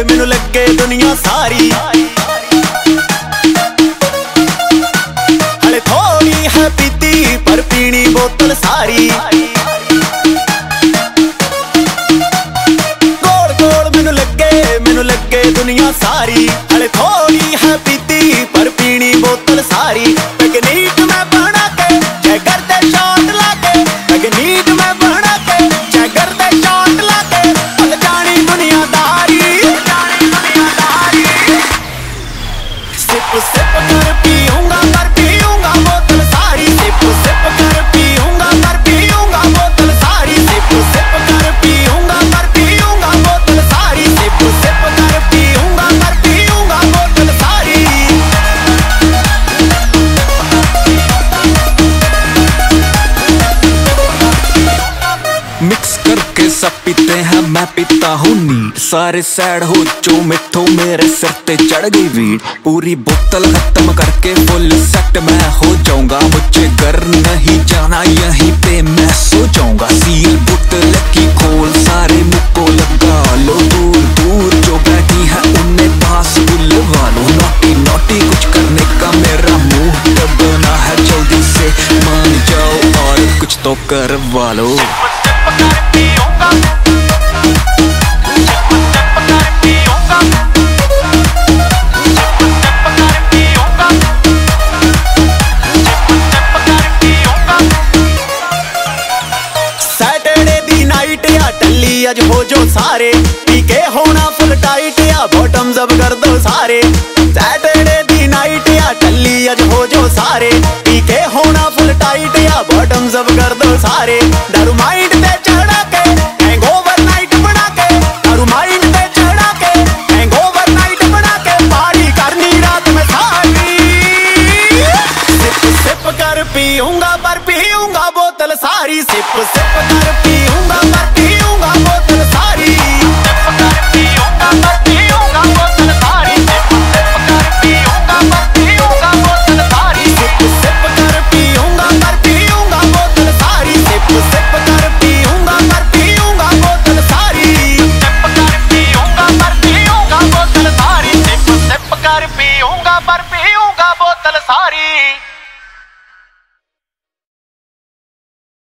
मैनू लगे दुनिया सारी। हले थोड़ी है पीती पर पीनी बोतल सारी। गोल गोल मैनू लगे दुनिया सारी। हले थोड़ी है पीती पर पीनी बोतल सारी। पिकनिक में बना के जैगर ते शॉट लाके, पिकनिक में बना के जैगर ते शॉट लाके, पल जानी दुनियादारी। सिप सिप कर पीऊंगा पर पीऊंगा बोतल सारी। सिप सिप कर पीऊंगा पर पीऊंगा बोतल सारी। सिप सिप कर पीऊंगा पर पीऊंगा बोतल सारी। सिप सिप कर पीऊंगा पर पीऊंगा बोतल सारी। मिक्स करके सब पीते हैं, मैं पीता हूँ नीट। सारे सैड हो जो मिठो मेरे सिर ते चढ़ गई वीड। पूरी बोतल खत्म करके फुल सेट मैं हो जाऊंगा। मुझे घर नहीं जाना, यहीं पे मैं सो जाऊंगा। सील बोतल की खोल, सारे मुझको लगा लो। दूर दूर जो बैठी है उन्हें पास बुलवा लो। नोटी नोटी कुछ करने का मेरा मुंह दबना है, जल्दी से मान जाओ और कुछ तो करवा लो। सैटरडे दी नाइट या टल्ली अज हो जो सारे। पी के होना फुल टाइट या बॉटम्स अप कर दो सारे। सैटरडे दी नाइट या टल्ली अज हो जो सारे। पी के होना फुल टाइट या बॉटम्स अप कर दो सारे। दारू माइंड पे चढ़ा के हैंगओवर नाइट बना के, दारू माइंड पे चढ़ा के हैंगओवर नाइट बना के, पार्टी करनी रात में सारी। सिप सिप कर पीऊंगा पर पीऊंगा बोतल सारी। सिप सिप कर पीऊंगा पर